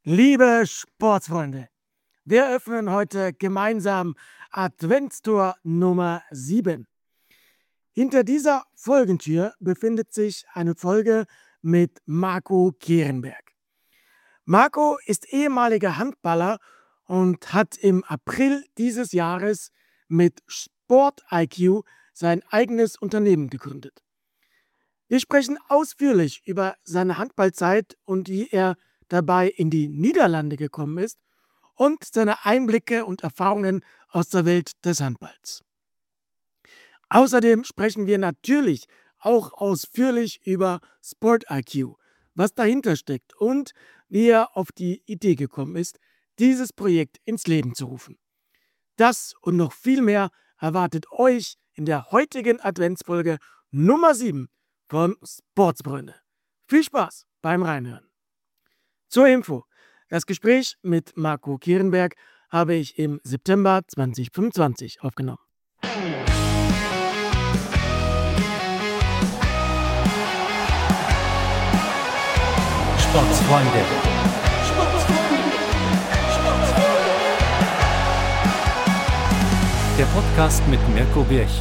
Liebe Sportsfreunde, wir öffnen heute gemeinsam Adventstour Nummer 7. Hinter dieser Folgentür befindet sich eine Folge mit Marco Kierenberg. Marco ist ehemaliger Handballer und hat im April dieses Jahres mit Sport IQ sein eigenes Unternehmen gegründet. Wir sprechen ausführlich über seine Handballzeit und wie er dabei in die Niederlande gekommen ist und seine Einblicke und Erfahrungen aus der Welt des Handballs. Außerdem sprechen wir natürlich auch ausführlich über Sport IQ, was dahinter steckt und wie er auf die Idee gekommen ist, dieses Projekt ins Leben zu rufen. Das und noch viel mehr erwartet euch in der heutigen Adventsfolge Nummer 7 von Sportsfreunde. Viel Spaß beim Reinhören. Zur Info: Das Gespräch mit Marco Kierenberg habe ich im September 2025 aufgenommen. Sportsfreunde. Der Podcast mit Mirko Birch.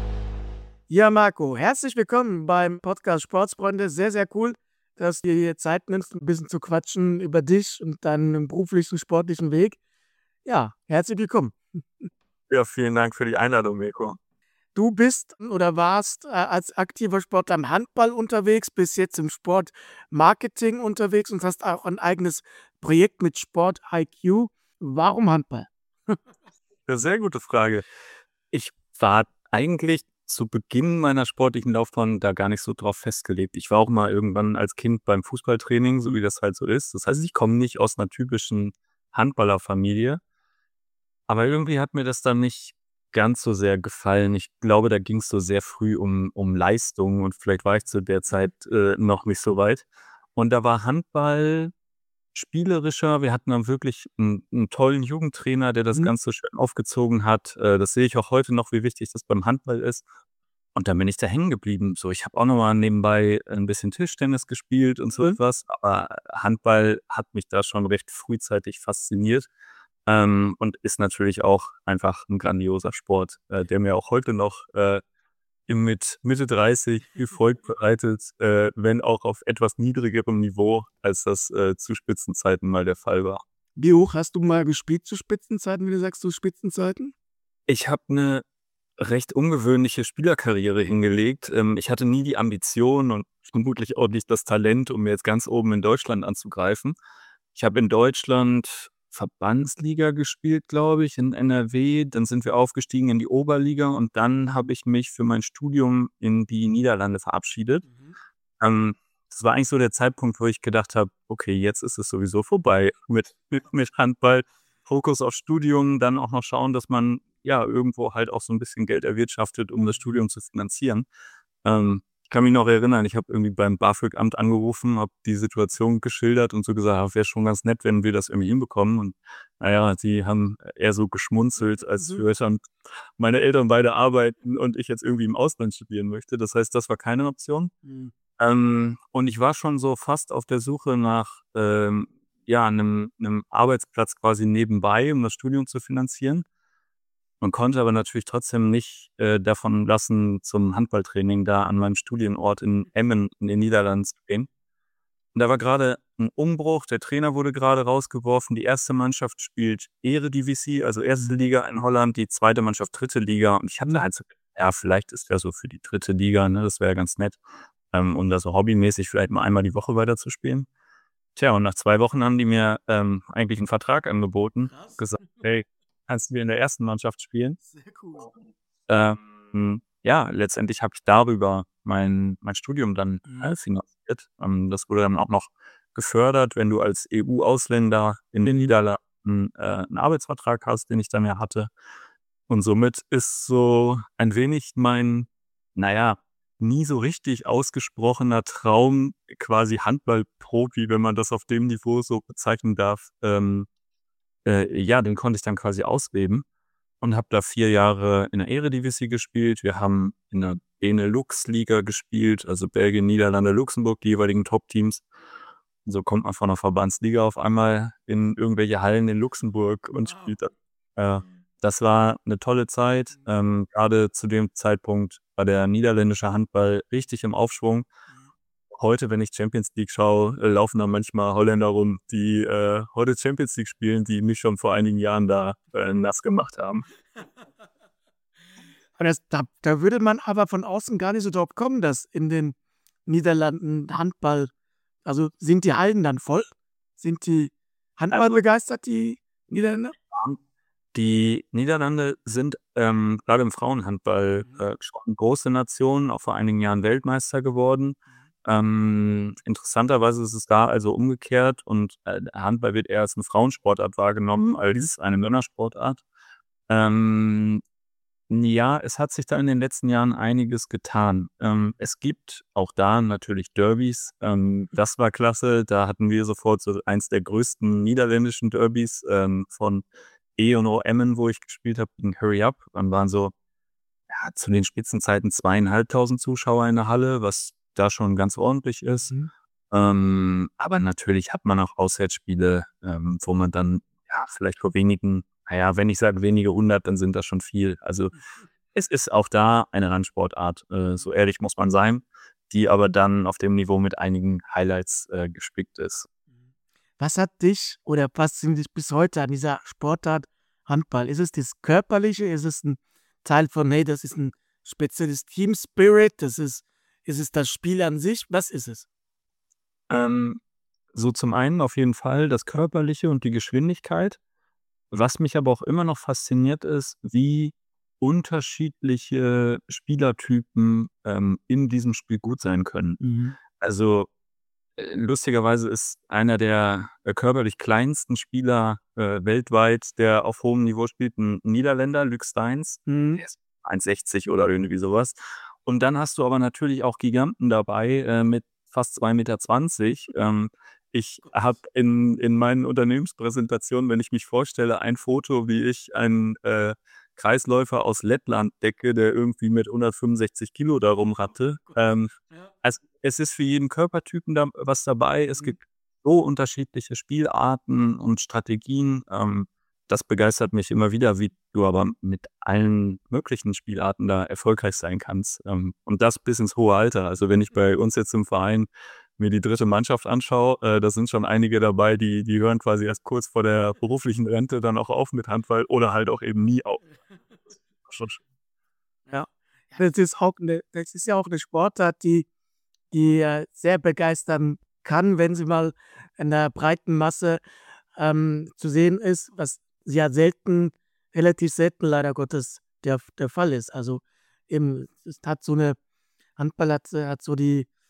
Ja, Marco, herzlich willkommen beim Podcast Sportsfreunde. Sehr, sehr cool, dass du dir hier Zeit nimmst, ein bisschen zu quatschen über dich und deinen beruflichen, sportlichen Weg. Ja, herzlich willkommen. Ja, vielen Dank für die Einladung, Mirko. Du bist oder warst als aktiver Sportler im Handball unterwegs, bist jetzt im Sportmarketing unterwegs und hast auch ein eigenes Projekt mit Sport IQ. Warum Handball? Ja, sehr gute Frage. Ich war eigentlich zu Beginn meiner sportlichen Laufbahn da gar nicht so drauf festgelegt. Ich war auch mal irgendwann als Kind beim Fußballtraining, so wie das halt so ist. Das heißt, ich komme nicht aus einer typischen Handballerfamilie. Aber irgendwie hat mir das dann nicht ganz so sehr gefallen. Ich glaube, da ging es so sehr früh um Leistung und vielleicht war ich zu der Zeit noch nicht so weit. Und da war Handball spielerischer. Wir hatten dann wirklich einen tollen Jugendtrainer, der das Ganze schön aufgezogen hat. Das sehe ich auch heute noch, wie wichtig das beim Handball ist. Und dann bin ich da hängen geblieben. So, ich habe auch noch mal nebenbei ein bisschen Tischtennis gespielt und so etwas, aber Handball hat mich da schon recht frühzeitig fasziniert. Und ist natürlich auch einfach ein grandioser Sport, der mir auch heute noch mit Mitte 30 viel Freude bereitet, wenn auch auf etwas niedrigerem Niveau, als das zu Spitzenzeiten mal der Fall war. Wie hoch hast du mal gespielt zu Spitzenzeiten, wie du sagst, zu Spitzenzeiten? Ich habe eine recht ungewöhnliche Spielerkarriere hingelegt. Ich hatte nie die Ambition und vermutlich auch nicht das Talent, um jetzt ganz oben in Deutschland anzugreifen. Ich habe in Deutschland Verbandsliga gespielt, glaube ich, in NRW. Dann sind wir aufgestiegen in die Oberliga und dann habe ich mich für mein Studium in die Niederlande verabschiedet. Das war eigentlich so der Zeitpunkt, wo ich gedacht habe, okay, jetzt ist es sowieso vorbei mit Handball. Fokus auf Studium, dann auch noch schauen, dass man ja irgendwo halt auch so ein bisschen Geld erwirtschaftet, um das Studium zu finanzieren. Ich kann mich noch erinnern, ich habe irgendwie beim BAföG-Amt angerufen, habe die Situation geschildert und so gesagt, wäre schon ganz nett, wenn wir das irgendwie hinbekommen. Und naja, die haben eher so geschmunzelt, als würde dann meine Eltern beide arbeiten und ich jetzt irgendwie im Ausland studieren möchte. Das heißt, das war keine Option. Und ich war schon so fast auf der Suche nach einem Arbeitsplatz quasi nebenbei, um das Studium zu finanzieren. Man konnte aber natürlich trotzdem nicht davon lassen, zum Handballtraining da an meinem Studienort in Emmen in den Niederlanden zu gehen. Und da war gerade ein Umbruch, der Trainer wurde gerade rausgeworfen, die erste Mannschaft spielt Eredivisie, also erste Liga in Holland, die zweite Mannschaft dritte Liga. Und ich hatte halt so, ja, vielleicht ist ja so für die dritte Liga, ne, das wäre ganz nett, um da so hobbymäßig vielleicht mal einmal die Woche weiterzuspielen. Tja, und nach 2 Wochen haben die mir eigentlich einen Vertrag angeboten, gesagt, hey, kannst du in der ersten Mannschaft spielen? Sehr cool. Ja, letztendlich habe ich darüber mein Studium dann finanziert. Das wurde dann auch noch gefördert, wenn du als EU-Ausländer in den Niederlanden 'n Arbeitsvertrag hast, den ich dann ja hatte. Und somit ist so ein wenig mein, naja, nie so richtig ausgesprochener Traum, quasi Handballprofi, wenn man das auf dem Niveau so bezeichnen darf, ja, den konnte ich dann quasi ausleben und habe da 4 Jahre in der Eredivisie gespielt. Wir haben in der Benelux-Liga gespielt, also Belgien, Niederlande, Luxemburg, die jeweiligen Top-Teams. so kommt man von der Verbandsliga auf einmal in irgendwelche Hallen in Luxemburg und spielt da. Das war eine tolle Zeit. Grade zu dem Zeitpunkt war der niederländische Handball richtig im Aufschwung. Heute, wenn ich Champions League schaue, laufen da manchmal Holländer rum, die heute Champions League spielen, die mich schon vor einigen Jahren da nass gemacht haben. Aber da würde man aber von außen gar nicht so drauf kommen, dass in den Niederlanden Handball, also sind die Hallen dann voll? Sind die Handball begeistert, die Niederländer? Die Niederlande sind gerade im Frauenhandball schon eine große Nation, auch vor einigen Jahren Weltmeister geworden. Interessanterweise ist es da also umgekehrt und Handball wird eher als eine Frauensportart wahrgenommen als eine Männersportart. Ja, es hat sich da in den letzten Jahren einiges getan. Es gibt auch da natürlich Derbys. Das war klasse. Da hatten wir sofort so eins der größten niederländischen Derbys von E&O Emmen, wo ich gespielt habe, gegen Hurry Up. Dann waren so zu den Spitzenzeiten 2.500 Zuschauer in der Halle, was da schon ganz ordentlich ist. Aber natürlich hat man auch Auswärtsspiele, wo man dann vielleicht vor wenigen, wenn ich sage wenige 100, dann sind das schon viel. Also es ist auch da eine Randsportart, so ehrlich muss man sein, die aber dann auf dem Niveau mit einigen Highlights gespickt ist. Was hat dich oder fasziniert dich bis heute an dieser Sportart Handball? Ist es das Körperliche? Ist es ein Teil von, hey, das ist ein spezielles Team Spirit? Ist es das Spiel an sich? Was ist es? So zum einen auf jeden Fall das Körperliche und die Geschwindigkeit. Was mich aber auch immer noch fasziniert ist, wie unterschiedliche Spielertypen in diesem Spiel gut sein können. Also lustigerweise ist einer der körperlich kleinsten Spieler weltweit, der auf hohem Niveau spielt, ein Niederländer, Luc Steins. Der ist 1,60 oder irgendwie sowas. Und dann hast du aber natürlich auch Giganten dabei mit fast 2,20 Meter. Ich habe in meinen Unternehmenspräsentationen, wenn ich mich vorstelle, ein Foto, wie ich einen Kreisläufer aus Lettland decke, der irgendwie mit 165 Kilo da rumratte. Also es ist für jeden Körpertypen da was dabei. Es gibt so unterschiedliche Spielarten und Strategien. Das begeistert mich immer wieder, wie du aber mit allen möglichen Spielarten da erfolgreich sein kannst. Und das bis ins hohe Alter. Also wenn ich bei uns jetzt im Verein mir die dritte Mannschaft anschaue, da sind schon einige dabei, die hören quasi erst kurz vor der beruflichen Rente dann auch auf mit Handball oder halt auch eben nie auf. Schon schön. Ja, das ist ja auch eine Sportart, die sehr begeistern kann, wenn sie mal in der breiten Masse zu sehen ist, was ja relativ selten leider Gottes der Fall ist. Also eben, es hat so eine Handball hat so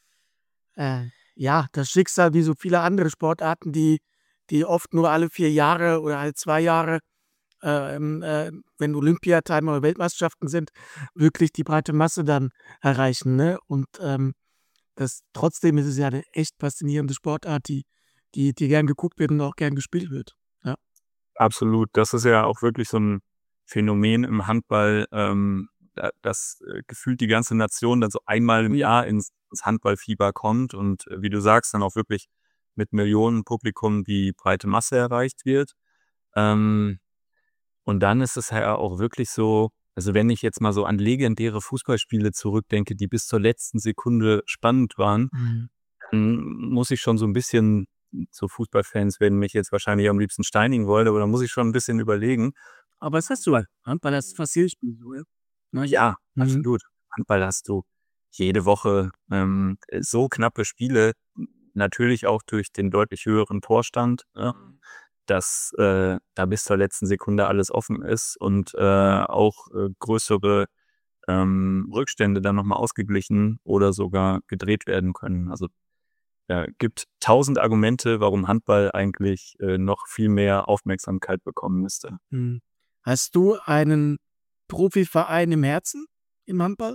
das Schicksal wie so viele andere Sportarten, die oft nur alle 4 Jahre oder alle 2 Jahre, wenn Olympiateilnehmer oder Weltmeisterschaften sind, wirklich die breite Masse dann erreichen. Ne? Und trotzdem ist es ja eine echt faszinierende Sportart, die gern geguckt wird und auch gern gespielt wird. Ja. Absolut. Das ist ja auch wirklich so ein Phänomen im Handball, dass gefühlt die ganze Nation dann so einmal im Jahr ins Handballfieber kommt und wie du sagst, dann auch wirklich mit Millionen Publikum die breite Masse erreicht wird. Und dann ist es ja auch wirklich so, also wenn ich jetzt mal so an legendäre Fußballspiele zurückdenke, die bis zur letzten Sekunde spannend waren, dann muss ich schon so ein bisschen, so Fußballfans werden mich jetzt wahrscheinlich am liebsten steinigen wollen, aber da muss ich schon ein bisschen überlegen. Aber was hast du halt? Handball hast du fast jedes Spiel so, ja? Ja, absolut. Handball hast du jede Woche so knappe Spiele, natürlich auch durch den deutlich höheren Torstand, dass da bis zur letzten Sekunde alles offen ist und auch größere Rückstände dann nochmal ausgeglichen oder sogar gedreht werden können. Also gibt 1000 Argumente, warum Handball eigentlich noch viel mehr Aufmerksamkeit bekommen müsste. Hast du einen Profiverein im Herzen im Handball?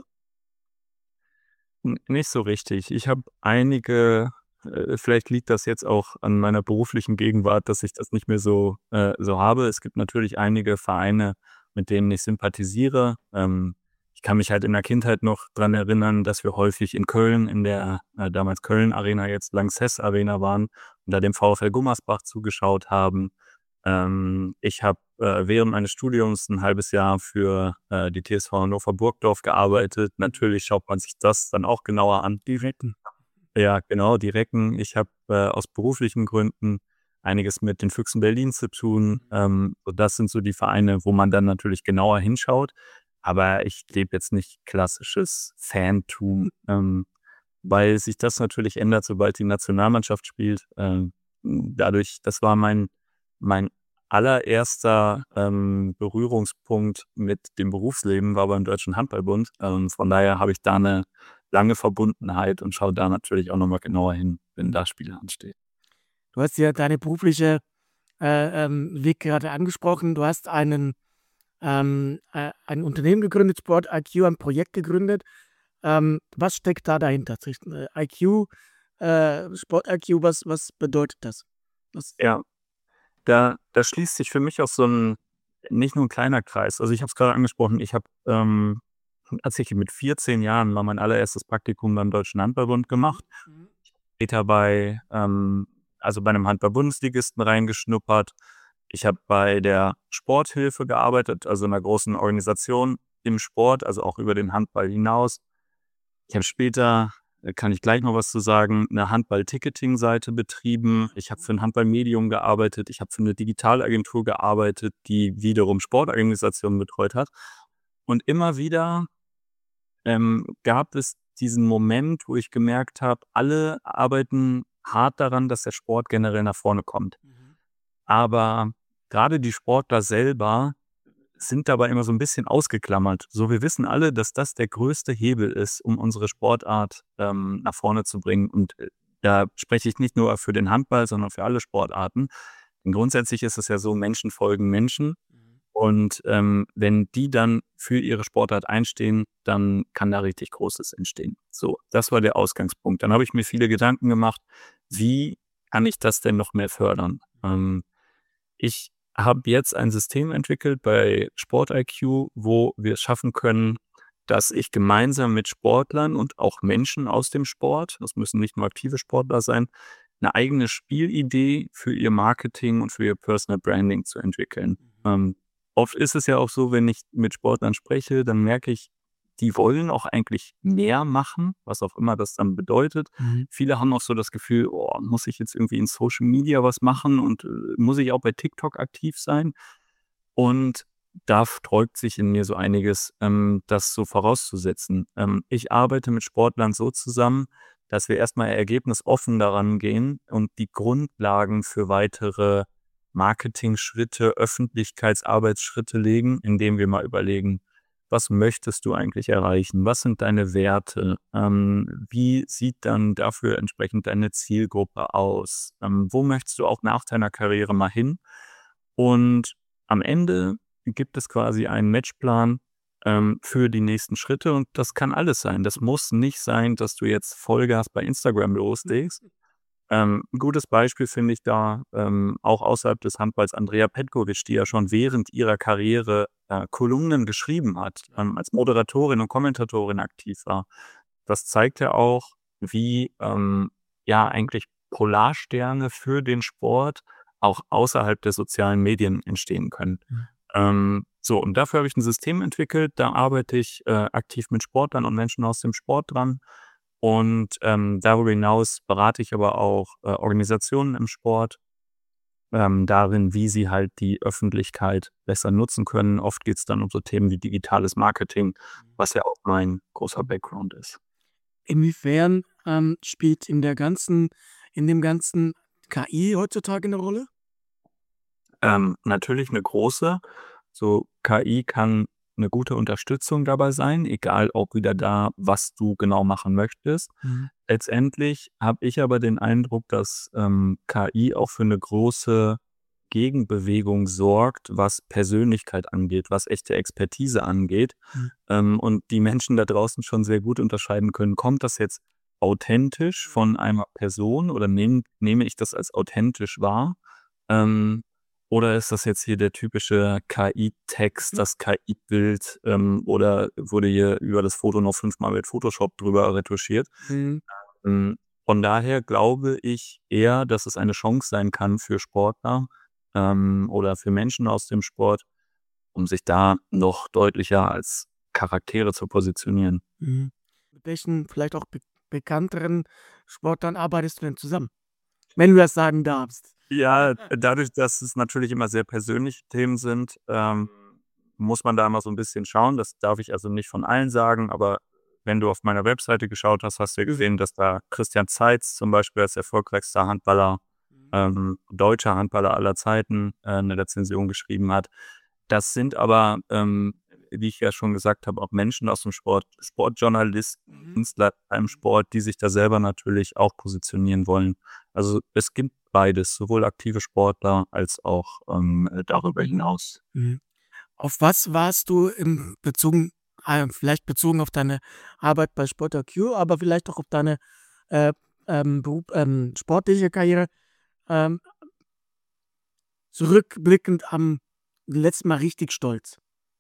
Nicht so richtig. Ich habe einige, vielleicht liegt das jetzt auch an meiner beruflichen Gegenwart, dass ich das nicht mehr so habe. Es gibt natürlich einige Vereine, mit denen ich sympathisiere. Ich kann mich halt in der Kindheit noch dran erinnern, dass wir häufig in Köln in der damals Köln Arena, jetzt Lanxess Arena waren und da dem VfL Gummersbach zugeschaut haben. Ich habe während meines Studiums ein halbes Jahr für die TSV Hannover Burgdorf gearbeitet. Natürlich schaut man sich das dann auch genauer an. Die Recken. Ja, genau, die Recken. Ich habe aus beruflichen Gründen einiges mit den Füchsen Berlin zu tun. So das sind so die Vereine, wo man dann natürlich genauer hinschaut. Aber ich lebe jetzt nicht klassisches Fantum, weil sich das natürlich ändert, sobald die Nationalmannschaft spielt. Dadurch, das war mein allererster Berührungspunkt mit dem Berufsleben, war beim Deutschen Handballbund. Von daher habe ich da eine lange Verbundenheit und schaue da natürlich auch nochmal genauer hin, wenn da Spiele anstehen. Du hast ja deine berufliche Weg gerade angesprochen. Du hast ein Unternehmen gegründet, Sport IQ, ein Projekt gegründet. Was steckt da dahinter? IQ, Sport IQ, was bedeutet das? Ja, da schließt sich für mich auch so ein nicht nur ein kleiner Kreis. Also, ich habe es gerade angesprochen, ich habe, als ich mit 14 Jahren mal mein allererstes Praktikum beim Deutschen Handballbund gemacht. Später bei einem Handball-Bundesligisten reingeschnuppert. Ich habe bei der Sporthilfe gearbeitet, also einer großen Organisation im Sport, also auch über den Handball hinaus. Ich habe später, kann ich gleich noch was zu sagen, eine Handball-Ticketing-Seite betrieben. Ich habe für ein Handball-Medium gearbeitet. Ich habe für eine Digitalagentur gearbeitet, die wiederum Sportorganisationen betreut hat. Und immer wieder gab es diesen Moment, wo ich gemerkt habe, alle arbeiten hart daran, dass der Sport generell nach vorne kommt. Aber gerade die Sportler selber sind dabei immer so ein bisschen ausgeklammert. So, wir wissen alle, dass das der größte Hebel ist, um unsere Sportart nach vorne zu bringen. Und da spreche ich nicht nur für den Handball, sondern für alle Sportarten. Denn grundsätzlich ist es ja so, Menschen folgen Menschen. Und wenn die dann für ihre Sportart einstehen, dann kann da richtig Großes entstehen. So, das war der Ausgangspunkt. Dann habe ich mir viele Gedanken gemacht, wie kann ich das denn noch mehr fördern? Ich habe jetzt ein System entwickelt bei Sport IQ, wo wir es schaffen können, dass ich gemeinsam mit Sportlern und auch Menschen aus dem Sport, das müssen nicht nur aktive Sportler sein, eine eigene Spielidee für ihr Marketing und für ihr Personal Branding zu entwickeln. Oft ist es ja auch so, wenn ich mit Sportlern spreche, dann merke ich, die wollen auch eigentlich mehr machen, was auch immer das dann bedeutet. Viele haben auch so das Gefühl, oh, muss ich jetzt irgendwie in Social Media was machen und muss ich auch bei TikTok aktiv sein? Und da sträubt sich in mir so einiges, das so vorauszusetzen. Ich arbeite mit Sportlern so zusammen, dass wir erstmal ergebnisoffen daran gehen und die Grundlagen für weitere Marketing-Schritte, Öffentlichkeitsarbeitsschritte legen, indem wir mal überlegen, was möchtest du eigentlich erreichen? Was sind deine Werte? Wie sieht dann dafür entsprechend deine Zielgruppe aus? Wo möchtest du auch nach deiner Karriere mal hin? Und am Ende gibt es quasi einen Matchplan für die nächsten Schritte und das kann alles sein. Das muss nicht sein, dass du jetzt Vollgas bei Instagram loslegst. Ein gutes Beispiel finde ich da auch außerhalb des Handballs Andrea Petkovic, die ja schon während ihrer Karriere Kolumnen geschrieben hat, als Moderatorin und Kommentatorin aktiv war. Das zeigt ja auch, wie eigentlich Polarsterne für den Sport auch außerhalb der sozialen Medien entstehen können. So, und dafür habe ich ein System entwickelt, da arbeite ich aktiv mit Sportlern und Menschen aus dem Sport dran. Und darüber hinaus berate ich aber auch Organisationen im Sport darin, wie sie halt die Öffentlichkeit besser nutzen können. Oft geht es dann um so Themen wie digitales Marketing, was ja auch mein großer Background ist. Inwiefern spielt in dem ganzen KI heutzutage eine Rolle? Natürlich eine große. So, KI kann eine gute Unterstützung dabei sein, egal auch wieder da, was du genau machen möchtest. Letztendlich habe ich aber den Eindruck, dass KI auch für eine große Gegenbewegung sorgt, was Persönlichkeit angeht, was echte Expertise angeht. Und die Menschen da draußen schon sehr gut unterscheiden können, kommt das jetzt authentisch von einer Person oder nehme ich das als authentisch wahr? oder ist das jetzt hier der typische KI-Text, das KI-Bild, oder wurde hier über das Foto noch 5-mal mit Photoshop drüber retuschiert? Mhm. Von daher glaube ich eher, dass es eine Chance sein kann für Sportler, oder für Menschen aus dem Sport, um sich da noch deutlicher als Charaktere zu positionieren. Mhm. Mit welchen vielleicht auch bekannteren Sportlern arbeitest du denn zusammen? Wenn du das sagen darfst. Ja, dadurch, dass es natürlich immer sehr persönliche Themen sind, muss man da immer so ein bisschen schauen. Das darf ich also nicht von allen sagen, aber wenn du auf meiner Webseite geschaut hast, hast du ja gesehen, dass da Christian Zeitz zum Beispiel als erfolgreichster Handballer, deutscher Handballer aller Zeiten, 'ne Rezension geschrieben hat. Das sind aber, wie ich ja schon gesagt habe, auch Menschen aus dem Sport, Sportjournalisten, Mhm. Künstler im Sport, die sich da selber natürlich auch positionieren wollen. Also, es gibt beides, sowohl aktive Sportler als auch, darüber hinaus. Mhm. Auf was warst du vielleicht bezogen auf deine Arbeit bei Sport IQ, aber vielleicht auch auf deine, äh, sportliche Karriere, ähm, zurückblickend am letzten Mal richtig stolz?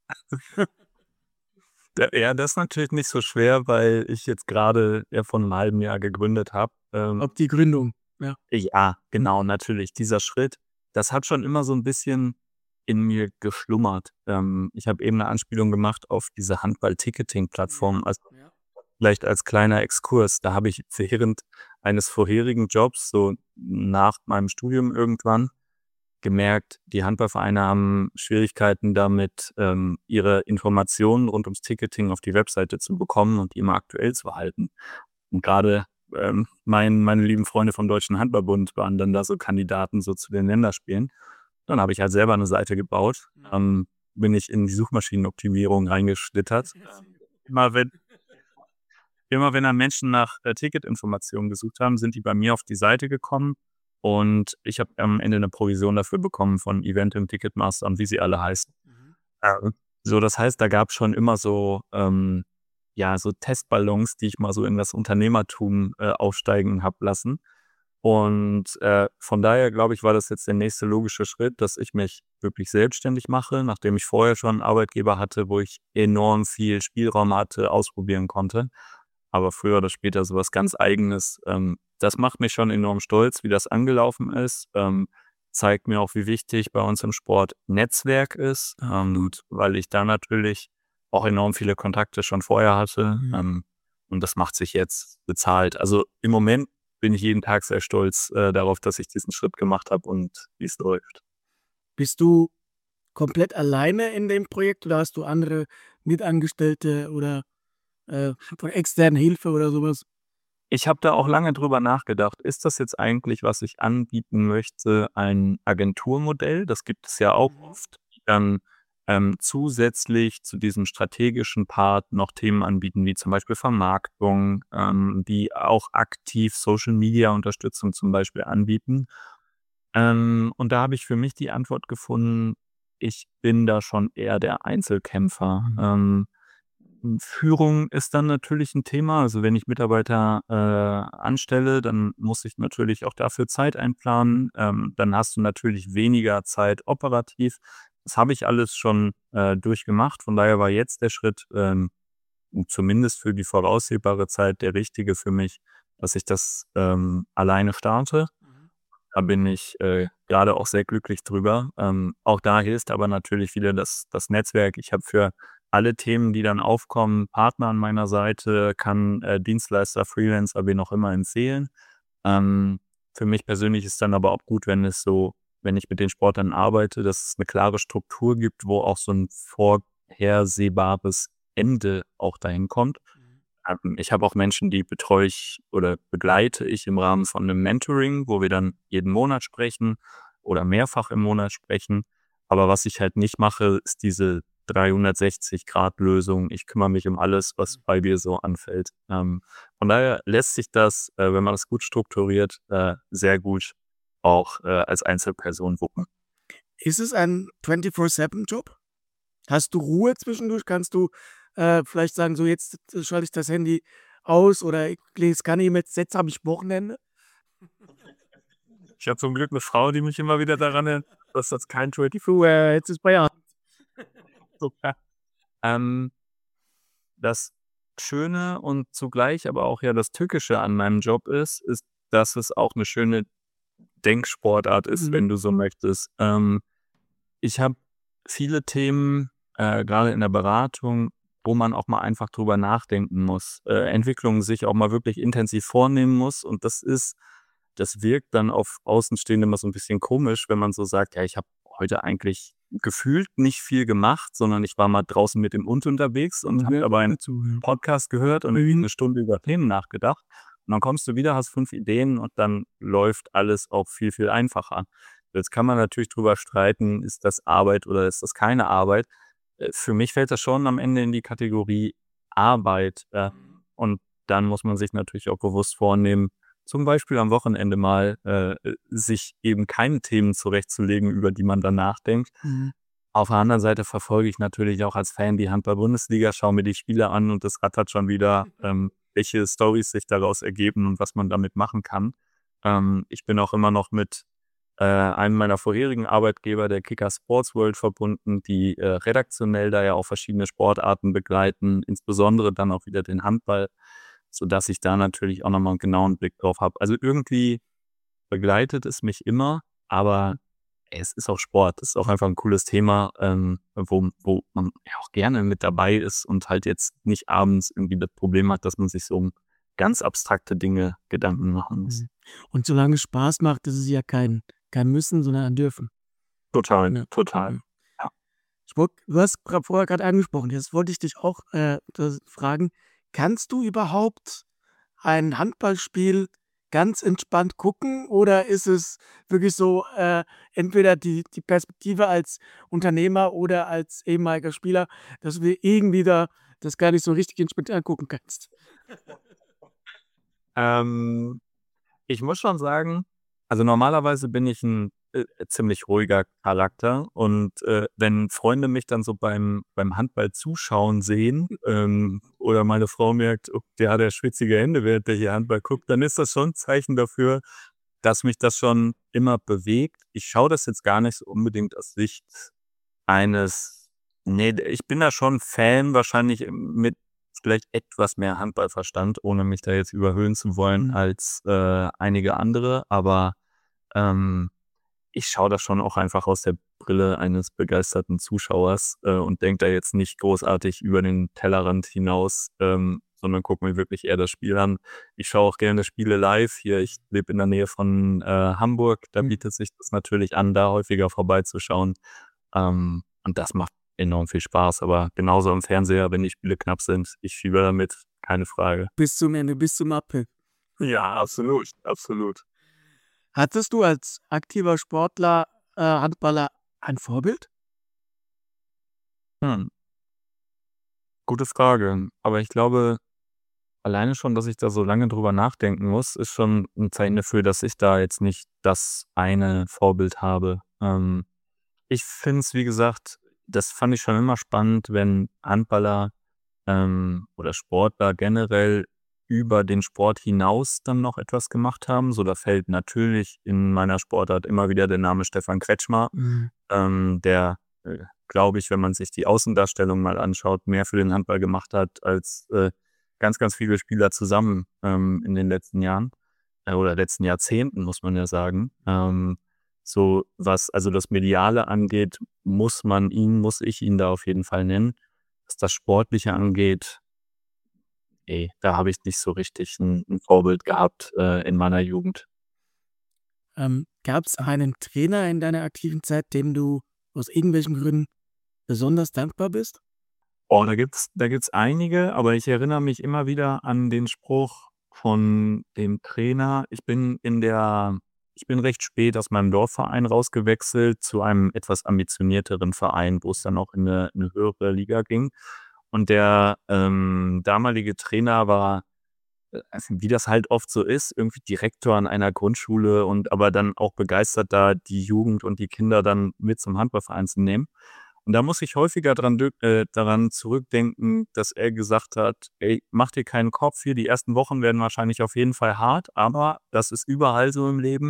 Ja, das ist natürlich nicht so schwer, weil ich jetzt gerade ja vor 'nem halben Jahr gegründet habe. Ob die Gründung, ja. Ja, genau, natürlich. Dieser Schritt, das hat schon immer so 'n bisschen in mir geschlummert. Ich habe eben 'ne Anspielung gemacht auf diese Handball-Ticketing-Plattform. Also, Ja. vielleicht als kleiner Exkurs, da habe ich während eines vorherigen Jobs, so nach meinem Studium irgendwann, gemerkt, die Handballvereine haben Schwierigkeiten damit, ihre Informationen rund ums Ticketing auf die Webseite zu bekommen und die immer aktuell zu halten. Und grade, meine lieben Freunde vom Deutschen Handballbund waren dann da so Kandidaten so zu den Länderspielen. Dann habe ich halt selber 'ne Seite gebaut, bin ich in die Suchmaschinenoptimierung reingeschlittert. Immer wenn Immer wenn dann Menschen nach, Ticketinformationen gesucht haben, sind die bei mir auf die Seite gekommen und ich habe am Ende 'ne Provision dafür bekommen von Eventim, Ticketmaster und wie sie alle heißen. Mhm. So, das heißt, da gab's schon immer so, ja, so Testballons, die ich mal so in das Unternehmertum, aufsteigen habe lassen. Und, von daher glaube ich, war das jetzt der nächste logische Schritt, dass ich mich wirklich selbstständig mache, nachdem ich vorher schon 'n Arbeitgeber hatte, wo ich enorm viel Spielraum hatte, ausprobieren konnte. Aber früher oder später so was ganz Eigenes, das macht mich schon enorm stolz, wie das angelaufen ist. Zeigt mir auch, wie wichtig bei uns im Sport Netzwerk ist, und weil ich da natürlich auch enorm viele Kontakte schon vorher hatte, Mhm. und das macht sich jetzt bezahlt. Also, im Moment bin ich jeden Tag sehr stolz, darauf, dass ich diesen Schritt gemacht habe und wie's läuft. Bist du komplett alleine in dem Projekt oder hast du andere Mitangestellte oder, von externen Hilfe oder sowas? Ich habe da auch lange drüber nachgedacht. Ist das jetzt eigentlich, was ich anbieten möchte, ein Agenturmodell? Das gibt es ja auch Mhm. oft, die dann, zusätzlich zu diesem strategischen Part noch Themen anbieten, wie zum Beispiel Vermarktung, die auch aktiv Social-Media-Unterstützung zum Beispiel anbieten. Und da habe ich für mich die Antwort gefunden, ich bin da schon eher der Einzelkämpfer. Führung ist dann natürlich ein Thema. Also, wenn ich Mitarbeiter, anstelle, dann muss ich natürlich auch dafür Zeit einplanen. Dann hast du natürlich weniger Zeit operativ. Das habe ich alles schon, durchgemacht. Von daher war jetzt der Schritt, zumindest für die voraussehbare Zeit der richtige für mich, dass ich das, alleine starte. Mhm. Da bin ich, grade auch sehr glücklich drüber. Auch da hilft aber natürlich wieder das Netzwerk. Ich habe für alle Themen, die dann aufkommen, Partner an meiner Seite, kann, Dienstleister, Freelancer, wen auch immer empfehlen. Für mich persönlich ist dann aber auch gut, wenn ich mit den Sportlern arbeite, dass es 'ne klare Struktur gibt, wo auch so 'n vorhersehbares Ende auch dahin kommt. Mhm. Ich habe auch Menschen, die betreue ich oder begleite ich im Rahmen von 'nem Mentoring, wo wir dann jeden Monat sprechen oder mehrfach im Monat sprechen. Aber was ich halt nicht mache, ist diese 360-Grad-Lösung. Ich kümmere mich um alles, was bei mir so anfällt. Von daher lässt sich das, wenn man das gut strukturiert, sehr gut auch, als Einzelperson wuppen. Ist es ein 24/7 Job? Hast du Ruhe zwischendurch? Kannst du, vielleicht sagen: „So, jetzt schalte ich das Handy aus“ oder „ich lese keine E-Mails, jetzt habe ich Wochenende“? Ich habe zum Glück 'ne Frau, die mich immer wieder daran erinnert. Das ist kein 24, Jetzt ist Feierabend. super. Das Schöne und zugleich aber auch ja das Tückische an meinem Job ist, dass es auch eine schöne Denksportart ist, wenn du so möchtest. Ich habe viele Themen, grade in der Beratung, wo man auch mal einfach drüber nachdenken muss, Entwicklungen sich auch mal wirklich intensiv vornehmen muss und das wirkt dann auf Außenstehende immer so ein bisschen komisch, wenn man so sagt: „Ja, ich habe heute eigentlich gefühlt nicht viel gemacht, sondern ich war mal draußen mit dem Hund unterwegs und habe dabei einen Podcast gehört und 'ne Stunde über Themen nachgedacht.“ Und dann kommst du wieder, hast 5 Ideen und dann läuft alles auch viel, viel einfacher. Jetzt kann man natürlich drüber streiten, ist das Arbeit oder ist das keine Arbeit? Für mich fällt das schon am Ende in die Kategorie Arbeit, und dann muss man sich natürlich auch bewusst vornehmen, zum Beispiel am Wochenende mal, sich eben keine Themen zurechtzulegen, über die man dann nachdenkt. Auf der anderen Seite verfolge ich natürlich auch als Fan die Handball-Bundesliga, schaue mir die Spiele an und das rattert schon wieder, welche Storys sich daraus ergeben und was man damit machen kann. Ich bin auch immer noch mit einem meiner vorherigen Arbeitgeber, der Kicker Sports World, verbunden, die redaktionell da ja auch verschiedene Sportarten begleiten, insbesondere dann auch wieder den Handball, sodass ich da natürlich auch nochmal einen genauen Blick drauf habe. Also irgendwie begleitet es mich immer, aber es ist auch Sport. Es ist auch einfach ein cooles Thema, wo man ja auch gerne mit dabei ist und halt jetzt nicht abends irgendwie das Problem hat, dass man sich so um ganz abstrakte Dinge Gedanken machen muss. Und solange es Spaß macht, ist es ja kein Müssen, sondern ein Dürfen. Total, Ja. total. Ja. Du hast vorher gerade angesprochen, jetzt wollte ich dich auch fragen, kannst du überhaupt ein Handballspiel ganz entspannt gucken oder ist es wirklich so, entweder die Perspektive als Unternehmer oder als ehemaliger Spieler, dass du dir irgendwie da das gar nicht so richtig entspannt angucken kannst? Ähm, Ich muss schon sagen, also normalerweise bin ich ein ziemlich ruhiger Charakter und, wenn Freunde mich dann so beim Handball zuschauen sehen, oder meine Frau merkt: „Oh, der hat ja schwitzige Hände, während der hier Handball guckt“, dann ist das schon 'n Zeichen dafür, dass mich das schon immer bewegt. Ich schaue das jetzt gar nicht so unbedingt aus Sicht eines ich bin da schon Fan, wahrscheinlich mit vielleicht etwas mehr Handballverstand, ohne mich da jetzt überhöhen zu wollen als, einige andere. Aber, ähm, ich schaue das schon auch einfach aus der Brille eines begeisterten Zuschauers, und denke da jetzt nicht großartig über den Tellerrand hinaus, sondern gucke mir wirklich eher das Spiel an. Ich schaue auch gerne Spiele live. Hier, ich lebe in der Nähe von, Hamburg. Da bietet sich das natürlich an, da häufiger vorbeizuschauen. Und das macht enorm viel Spaß, aber genauso im Fernseher, wenn die Spiele knapp sind, ich fieber damit, keine Frage. Bis zum Ende, bis zum Abpfiff. Ja, absolut, absolut. Hattest du als aktiver Sportler, Handballer ein Vorbild? Hm, Gute Frage. Aber ich glaube, alleine schon, dass ich da so lange drüber nachdenken muss, ist schon ein Zeichen dafür, dass ich da jetzt nicht das eine Vorbild habe. Ich finde es, wie gesagt, das fand ich schon immer spannend, wenn Handballer, oder Sportler generell über den Sport hinaus dann noch etwas gemacht haben. So, da fällt natürlich in meiner Sportart immer wieder der Name Stefan Kretschmer, der, glaube ich, wenn man sich die Außendarstellung mal anschaut, mehr für den Handball gemacht hat als, ganz, ganz viele Spieler zusammen, in den letzten Jahren, oder letzten Jahrzehnten, muss man ja sagen. So was also das Mediale angeht, muss ich ihn da auf jeden Fall nennen. Was das Sportliche angeht, da habe ich nicht so richtig ein Vorbild gehabt, in meiner Jugend. Gab es einen Trainer in deiner aktiven Zeit, dem du aus irgendwelchen Gründen besonders dankbar bist? Oh, da gibt's einige, aber ich erinnere mich immer wieder an den Spruch von dem Trainer. Ich bin recht spät aus meinem Dorfverein rausgewechselt zu einem etwas ambitionierteren Verein, wo es dann auch in 'ne höhere Liga ging. Und der, damalige Trainer war, also wie das halt oft so ist, irgendwie Direktor an einer Grundschule und aber dann auch begeistert, da die Jugend und die Kinder dann mit zum Handballverein zu nehmen. Und da muss ich häufiger daran zurückdenken, dass er gesagt hat: „Ey, mach dir keinen Kopf hier, die ersten Wochen werden wahrscheinlich auf jeden Fall hart, aber das ist überall so im Leben.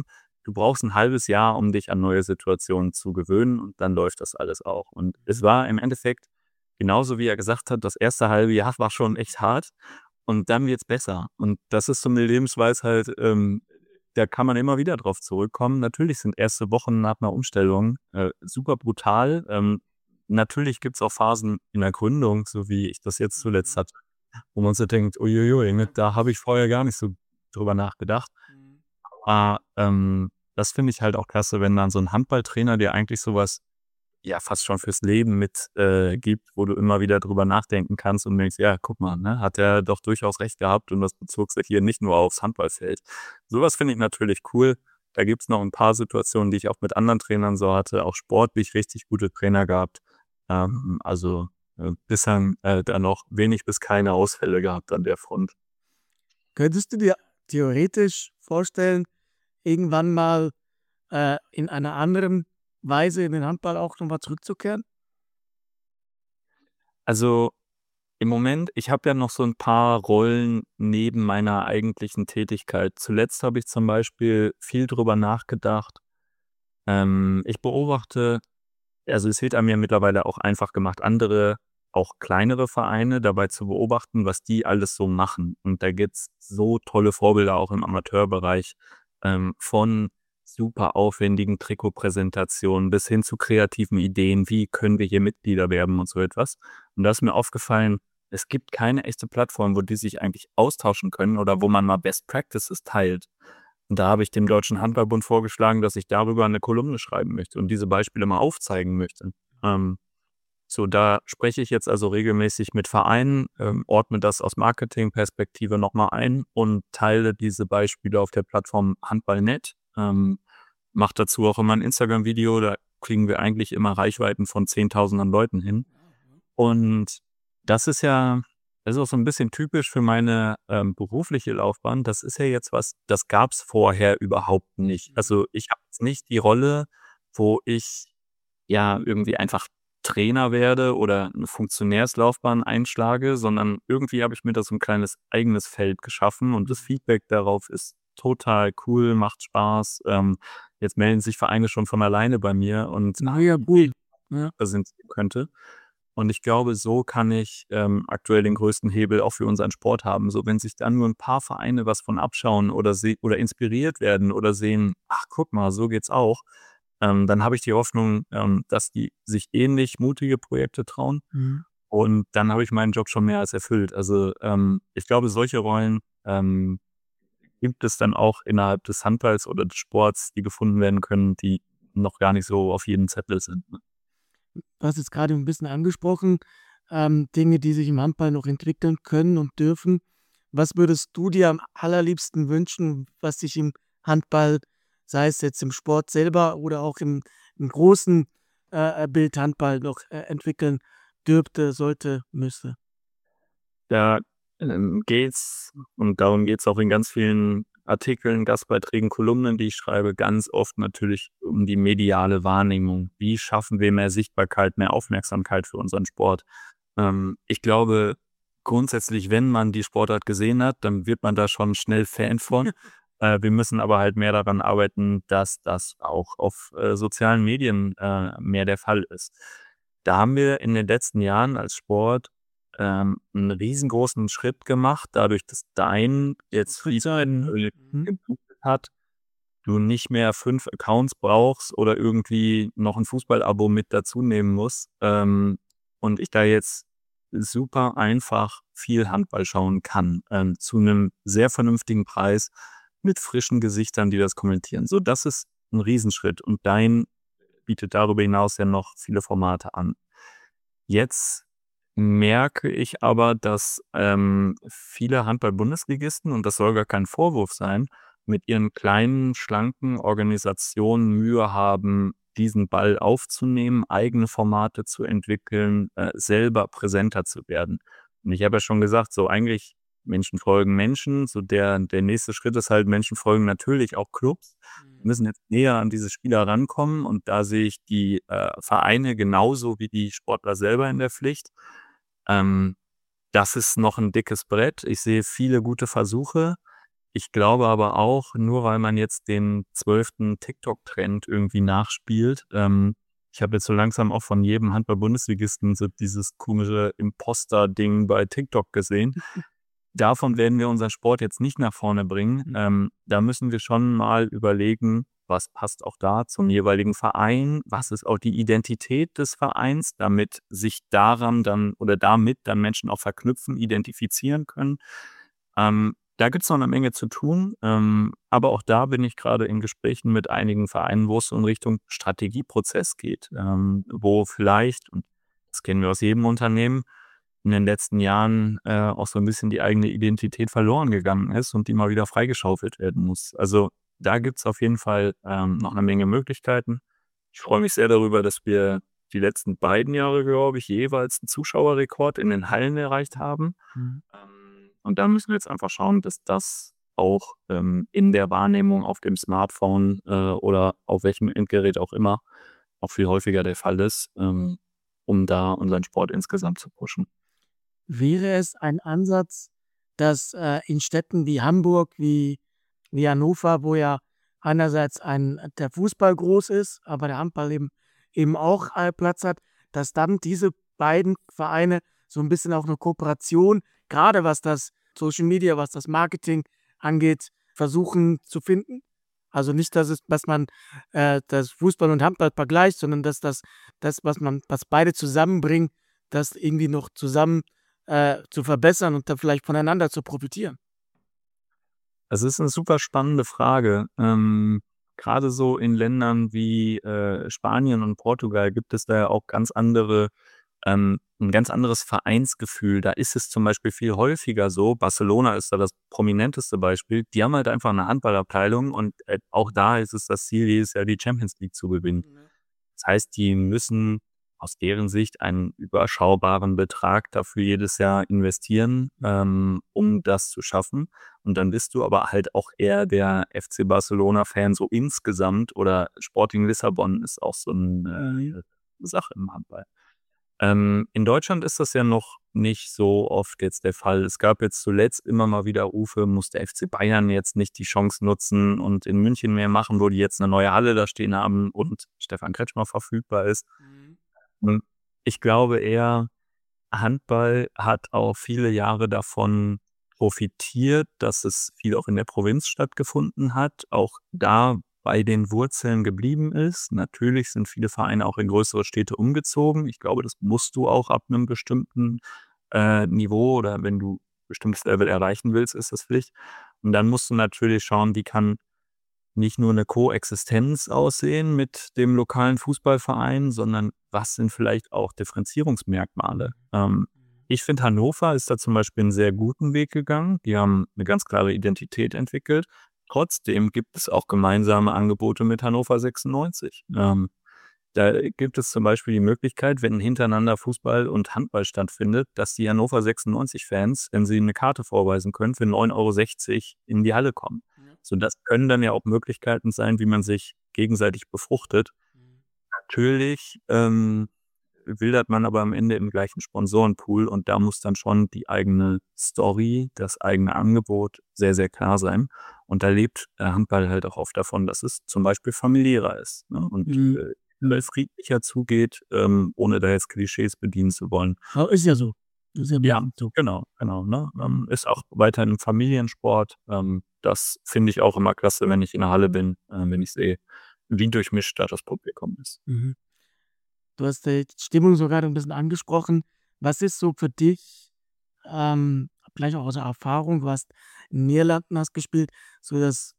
du brauchst ein halbes Jahr, um dich an neue Situationen zu gewöhnen und dann läuft das alles auch. Und es war im Endeffekt genauso, wie er gesagt hat, das erste halbe Jahr war schon echt hart und dann wird's besser. Und das ist so eine Lebensweisheit, da kann man immer wieder drauf zurückkommen. Natürlich sind erste Wochen nach einer Umstellung, super brutal. Natürlich gibt's auch Phasen in der Gründung, so wie ich das jetzt zuletzt hatte, wo man so denkt: „Ui, ui, ui, ne, da habe ich vorher gar nicht so drüber nachgedacht." Das finde ich halt auch klasse, wenn dann so 'n Handballtrainer dir eigentlich so was, ja, fast schon fürs Leben mit, gibt, wo du immer wieder drüber nachdenken kannst und denkst: „Ja, guck mal, ne, hat er doch durchaus recht gehabt und das bezog sich hier nicht nur aufs Handballfeld." So was finde ich natürlich cool. Da gibt's noch 'n paar Situationen, die ich auch mit anderen Trainern so hatte, auch sportlich richtig gute Trainer gehabt. Also, bislang, da noch wenig bis keine Ausfälle gehabt an der Front. Könntest du dir theoretisch vorstellen, irgendwann mal in einer anderen Weise in den Handball auch nochmal zurückzukehren? Also, im Moment, ich habe ja noch so 'n paar Rollen neben meiner eigentlichen Tätigkeit. Zuletzt habe ich zum Beispiel viel drüber nachgedacht. Ich beobachte, also, es wird einem ja mittlerweile auch einfach gemacht, andere, auch kleinere Vereine dabei zu beobachten, was die alles so machen. Und da gibt's so tolle Vorbilder auch im Amateurbereich, von super aufwendigen Trikotpräsentationen bis hin zu kreativen Ideen: „Wie können wir hier Mitglieder werben?" und so etwas. Und da ist mir aufgefallen, es gibt keine echte Plattform, wo die sich eigentlich austauschen können oder wo man mal Best Practices teilt. Und da habe ich dem Deutschen Handballbund vorgeschlagen, dass ich darüber eine Kolumne schreiben möchte und diese Beispiele mal aufzeigen möchte. Ähm, da spreche ich jetzt also regelmäßig mit Vereinen, ordne das aus Marketingperspektive noch mal ein und teile diese Beispiele auf der Plattform Handball.net. Mache dazu auch immer ein Instagram-Video, da kriegen wir eigentlich immer Reichweiten von Zehntausenden Leuten hin. Und das ist ja, das ist auch so ein bisschen typisch für meine, berufliche Laufbahn. Das ist ja jetzt was, das gab's vorher überhaupt nicht. Also, ich habe jetzt nicht die Rolle, wo ich, ja, irgendwie einfach Trainer werde oder 'ne Funktionärslaufbahn einschlage, sondern irgendwie habe ich mir da so 'n kleines eigenes Feld geschaffen und das Feedback darauf ist total cool, macht Spaß. Jetzt melden sich Vereine schon von alleine bei mir und Na ja, cool. Ja. präsentieren könnte. Und ich glaube, so kann ich, aktuell den größten Hebel auch für unseren Sport haben. So, wenn sich dann nur ein paar Vereine was von abschauen oder inspiriert werden oder sehen: „Ach, guck mal, so geht's auch." Dann habe ich die Hoffnung, dass die sich ähnlich mutige Projekte trauen Mhm. und dann habe ich meinen Job schon mehr als erfüllt. Also, ich glaube, solche Rollen, gibt es dann auch innerhalb des Handballs oder des Sports, die gefunden werden können, die noch gar nicht so auf jedem Zettel sind, ne? Du hast jetzt gerade ein bisschen angesprochen, Dinge, die sich im Handball noch entwickeln können und dürfen. Was würdest du dir am allerliebsten wünschen, was sich im Handball, sei es jetzt im Sport selber oder auch im großen, Bild Handball noch, entwickeln dürfte, sollte, müsste? Da, geht's und darum geht's auch in ganz vielen Artikeln, Gastbeiträgen, Kolumnen, die ich schreibe, ganz oft natürlich um die mediale Wahrnehmung. Wie schaffen wir mehr Sichtbarkeit, mehr Aufmerksamkeit für unseren Sport? Ich glaube, grundsätzlich, wenn man die Sportart gesehen hat, dann wird man da schon schnell Fan von. Wir müssen aber halt mehr daran arbeiten, dass das auch auf, sozialen Medien, mehr der Fall ist. Da haben wir in den letzten Jahren als Sport 'n riesengroßen Schritt gemacht, dadurch, dass Dein jetzt Würde sagen, mhm. hat, du nicht mehr 5 Accounts brauchst oder irgendwie noch 'n Fußballabo mit dazunehmen musst, und ich da jetzt super einfach viel Handball schauen kann, zu 'nem sehr vernünftigen Preis mit frischen Gesichtern, die das kommentieren. So, das ist 'n Riesenschritt und Dein bietet darüber hinaus ja noch viele Formate an. Jetzt merke ich aber, dass, viele Handball-Bundesligisten, und das soll gar kein Vorwurf sein, mit ihren kleinen, schlanken Organisationen Mühe haben, diesen Ball aufzunehmen, eigene Formate zu entwickeln, selber präsenter zu werden. Und ich habe ja schon gesagt, so eigentlich Menschen folgen Menschen, so der nächste Schritt ist halt, Menschen folgen natürlich auch Clubs. Wir müssen jetzt näher an diese Spieler rankommen und da sehe ich die, Vereine genauso wie die Sportler selber in der Pflicht. Ähm, Das ist noch ein dickes Brett. Ich sehe viele gute Versuche. Ich glaube aber auch, nur weil man jetzt den 12. TikTok-Trend irgendwie nachspielt, ich habe jetzt so langsam auch von jedem Handball-Bundesligisten so dieses komische Imposter-Ding bei TikTok gesehen. Davon werden wir unseren Sport jetzt nicht nach vorne bringen. Da müssen wir schon mal überlegen, was passt auch da zum jeweiligen Verein, was ist auch die Identität des Vereins, damit sich daran dann oder damit dann Menschen auch verknüpfen, identifizieren können. Da gibt es noch eine Menge zu tun, aber auch da bin ich gerade in Gesprächen mit einigen Vereinen, wo es so in Richtung Strategieprozess geht, wo vielleicht, und das kennen wir aus jedem Unternehmen, in den letzten Jahren auch so ein bisschen die eigene Identität verloren gegangen ist und die mal wieder freigeschaufelt werden muss. Also, da gibt's auf jeden Fall, noch eine Menge Möglichkeiten. Ich freue mich sehr darüber, dass wir die letzten beiden Jahre, glaube ich, jeweils 'n Zuschauerrekord in den Hallen erreicht haben. Und dann müssen wir jetzt einfach schauen, dass das auch, in der Wahrnehmung auf dem Smartphone, oder auf welchem Endgerät auch immer auch viel häufiger der Fall ist, um da unseren Sport insgesamt zu pushen. Wäre es ein Ansatz, dass in Städten wie Hamburg, wie Hannover, wo ja einerseits der Fußball groß ist, aber der Handball eben auch Platz hat, dass dann diese beiden Vereine so ein bisschen auch eine Kooperation, gerade was das Social Media, was das Marketing angeht, versuchen zu finden? Also nicht, dass man das Fußball und Handball vergleicht, sondern dass was beide zusammenbringt, das irgendwie noch zusammen zu verbessern und dann vielleicht voneinander zu profitieren. Es ist 'ne super spannende Frage. Grade so in Ländern wie, Spanien und Portugal gibt es da ja auch ganz andere 'n ganz anderes Vereinsgefühl. Da ist es zum Beispiel viel häufiger so, Barcelona ist da das prominenteste Beispiel, die haben halt einfach 'ne Handballabteilung und, auch da ist es das Ziel, jedes Jahr die Champions League zu gewinnen. Ja. Das heißt, die müssen aus deren Sicht einen überschaubaren Betrag dafür jedes Jahr investieren, um das zu schaffen. Und dann bist du aber halt auch eher der FC Barcelona-Fan so insgesamt, oder Sporting Lissabon ist auch so 'ne Sache im Handball. In Deutschland ist das ja noch nicht so oft jetzt der Fall. Es gab jetzt zuletzt immer mal wieder Rufe, muss der FC Bayern jetzt nicht die Chance nutzen und in München mehr machen, wo die jetzt eine neue Halle da stehen haben und Stefan Kretschmer verfügbar ist. Mhm. Und ich glaube eher, Handball hat auch viele Jahre davon profitiert, dass es viel auch in der Provinz stattgefunden hat, auch da bei den Wurzeln geblieben ist. Natürlich sind viele Vereine auch in größere Städte umgezogen. Ich glaube, das musst du auch ab einem bestimmten, Niveau, oder wenn du 'n bestimmtes Level erreichen willst, ist das Pflicht. Und dann musst du natürlich schauen, wie kann nicht nur eine Koexistenz aussehen mit dem lokalen Fußballverein, sondern was sind vielleicht auch Differenzierungsmerkmale? Ich finde, Hannover ist da zum Beispiel einen sehr guten Weg gegangen. Die haben eine ganz klare Identität entwickelt. Trotzdem gibt es auch gemeinsame Angebote mit Hannover 96. Da gibt es zum Beispiel die Möglichkeit, wenn hintereinander Fußball und Handball stattfindet, dass die Hannover 96-Fans, wenn sie eine Karte vorweisen können, für 9,60 € in die Halle kommen. Ja. So, das können dann ja auch Möglichkeiten sein, wie man sich gegenseitig befruchtet. Mhm. Natürlich, wildert man aber am Ende im gleichen Sponsorenpool, und da muss dann schon die eigene Story, das eigene Angebot sehr, sehr klar sein. Und da lebt, Handball halt auch oft davon, dass es zum Beispiel familiärer ist, ne, und, Mhm. friedlicher zugeht, ohne da jetzt Klischees bedienen zu wollen. Aber ist ja so. Ist ja Ja, so. genau, genau, ne? Ist auch weiterhin 'n Familiensport. Das finde ich auch immer klasse, wenn ich in der Halle bin, wenn ich sehe, wie durchmischt da das Publikum ist. Mhm. Du hast die Stimmung so grade 'n bisschen angesprochen. Was ist so für dich, vielleicht auch aus der Erfahrung, du hast in Niederlanden gespielt, so das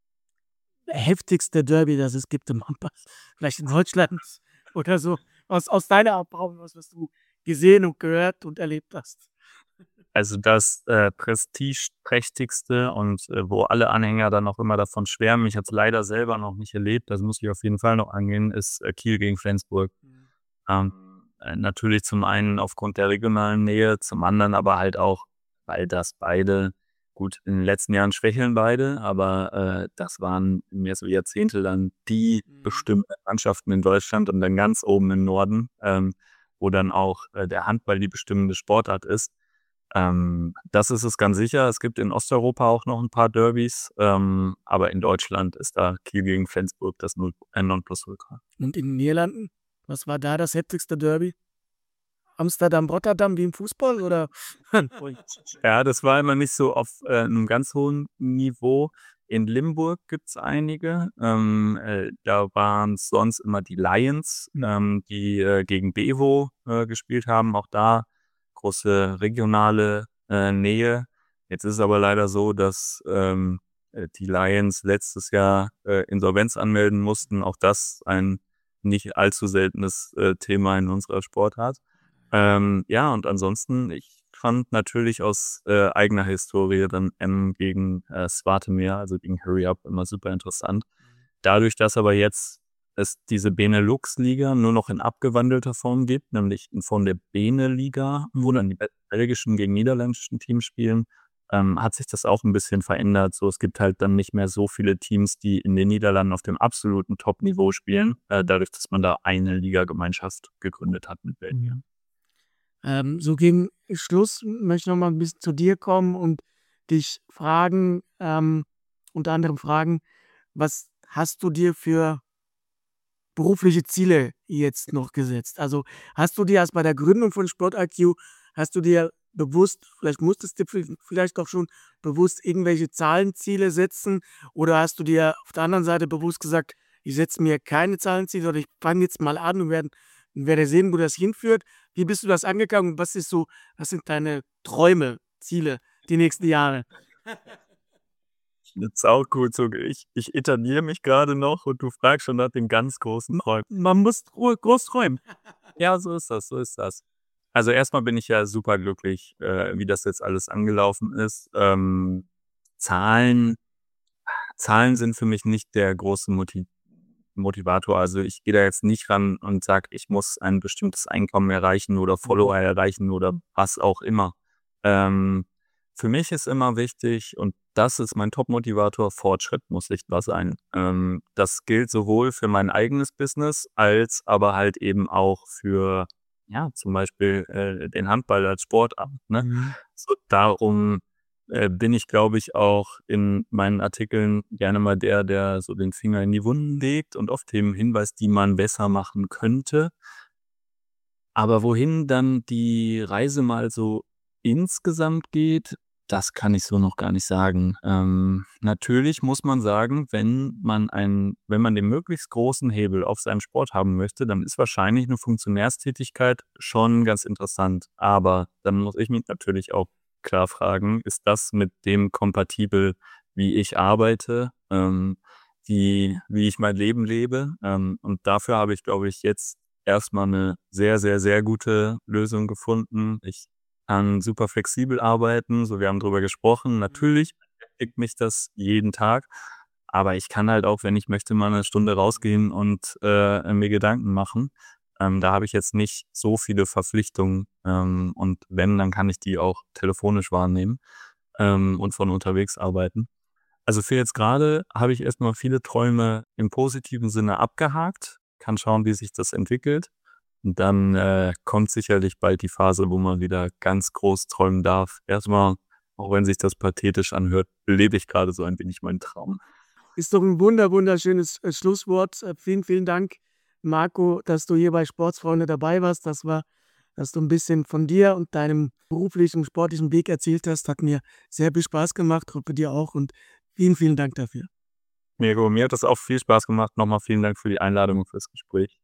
heftigste Derby, das es gibt im Handball, vielleicht in Deutschland oder so, aus deiner Erfahrung, was du gesehen und gehört und erlebt hast? Also, das, prestigeträchtigste und, wo alle Anhänger dann auch immer davon schwärmen, ich habe es leider selber noch nicht erlebt, das muss ich auf jeden Fall noch angehen, ist, Kiel gegen Flensburg. Mhm. Natürlich zum einen aufgrund der regionalen Nähe, zum anderen aber halt auch, weil das beide, gut, in den letzten Jahren schwächeln beide, aber, das waren mehr so Jahrzehnte lang die Mhm. bestimmten Mannschaften in Deutschland und dann ganz oben im Norden, wo dann auch, der Handball die bestimmende Sportart ist. Das ist es ganz sicher. Es gibt in Osteuropa auch noch ein paar Derbys, aber in Deutschland ist da Kiel gegen Flensburg das Nonplusultra. Und in den Niederlanden, was war da das heftigste Derby? Amsterdam, Rotterdam wie im Fußball oder? Ja, das war immer nicht so auf einem ganz hohen Niveau. In Limburg gibt's einige. Da waren es sonst immer die Lions, die gegen Bevo gespielt haben. Auch da große regionale Nähe. Jetzt ist es aber leider so, dass die Lions letztes Jahr Insolvenz anmelden mussten. Auch das ein nicht allzu seltenes Thema in unserer Sportart. Ja, und ansonsten, ich fand natürlich aus eigener Historie dann M gegen Swarthemere, also gegen Hurry Up, immer super interessant. Dadurch, dass aber jetzt es diese Benelux-Liga nur noch in abgewandelter Form gibt, nämlich in Form der Beneliga, wo dann die belgischen gegen niederländischen Teams spielen, hat sich das auch ein bisschen verändert. So, es gibt halt dann nicht mehr so viele Teams, die in den Niederlanden auf dem absoluten Top-Niveau spielen, dadurch, dass man da eine Ligagemeinschaft gegründet hat mit Belgien. So gegen Schluss möchte ich noch mal ein bisschen zu dir kommen und dich fragen, unter anderem fragen, was hast du dir für berufliche Ziele jetzt noch gesetzt? Also hast du dir erst bei der Gründung von SportIQ, hast du dir bewusst, vielleicht musstest du vielleicht auch schon bewusst irgendwelche Zahlenziele setzen oder hast du dir auf der anderen Seite bewusst gesagt, ich setze mir keine Zahlenziele oder ich fange jetzt mal an und werde sehen, wo das hinführt. Wie bist du das angegangen und was sind deine Träume, Ziele, die nächsten Jahre? Das ist auch gut. So, ich etabliere mich gerade noch und du fragst schon nach den ganz großen Träumen. Man muss groß träumen. Ja, so ist das, so ist das. Also erstmal bin ich ja super glücklich, wie das jetzt alles angelaufen ist. Zahlen sind für mich nicht der große Motivator. Also ich gehe da jetzt nicht ran und sage, ich muss ein bestimmtes Einkommen erreichen oder Follower erreichen oder was auch immer. Für mich ist immer wichtig, und das ist mein Top-Motivator, Fortschritt muss sichtbar sein. Das gilt sowohl für mein eigenes Business, als aber halt eben auch für, ja, zum Beispiel den Handball als Sportart. Ne? So, darum bin ich, glaube ich, auch in meinen Artikeln gerne mal der so den Finger in die Wunden legt und auf Themen hinweist, die man besser machen könnte. Aber wohin dann die Reise mal so insgesamt geht, das kann ich so noch gar nicht sagen. Natürlich muss man sagen, wenn man den möglichst großen Hebel auf seinem Sport haben möchte, dann ist wahrscheinlich eine Funktionärstätigkeit schon ganz interessant. Aber dann muss ich mich natürlich auch klar fragen, ist das mit dem kompatibel, wie ich arbeite, wie ich mein Leben lebe? Und dafür habe ich, glaube ich, jetzt erstmal eine sehr, sehr, sehr gute Lösung gefunden. Ich kann super flexibel arbeiten, so wir haben drüber gesprochen. Natürlich beschäftigt mich das jeden Tag, aber ich kann halt auch, wenn ich möchte, mal eine Stunde rausgehen und mir Gedanken machen. Da habe ich jetzt nicht so viele Verpflichtungen und wenn, dann kann ich die auch telefonisch wahrnehmen und von unterwegs arbeiten. Also für jetzt gerade habe ich erstmal viele Träume im positiven Sinne abgehakt, kann schauen, wie sich das entwickelt. Und dann kommt sicherlich bald die Phase, wo man wieder ganz groß träumen darf. Erstmal, auch wenn sich das pathetisch anhört, lebe ich gerade so ein wenig meinen Traum. Ist doch ein wunderschönes Schlusswort. Vielen, vielen Dank, Marco, dass du hier bei Sportsfreunde dabei warst. Dass du ein bisschen von dir und deinem beruflichen, sportlichen Weg erzählt hast. Hat mir sehr viel Spaß gemacht, hoffe dir auch. Und vielen, vielen Dank dafür. Mir hat das auch viel Spaß gemacht. Nochmal vielen Dank für die Einladung und fürs Gespräch.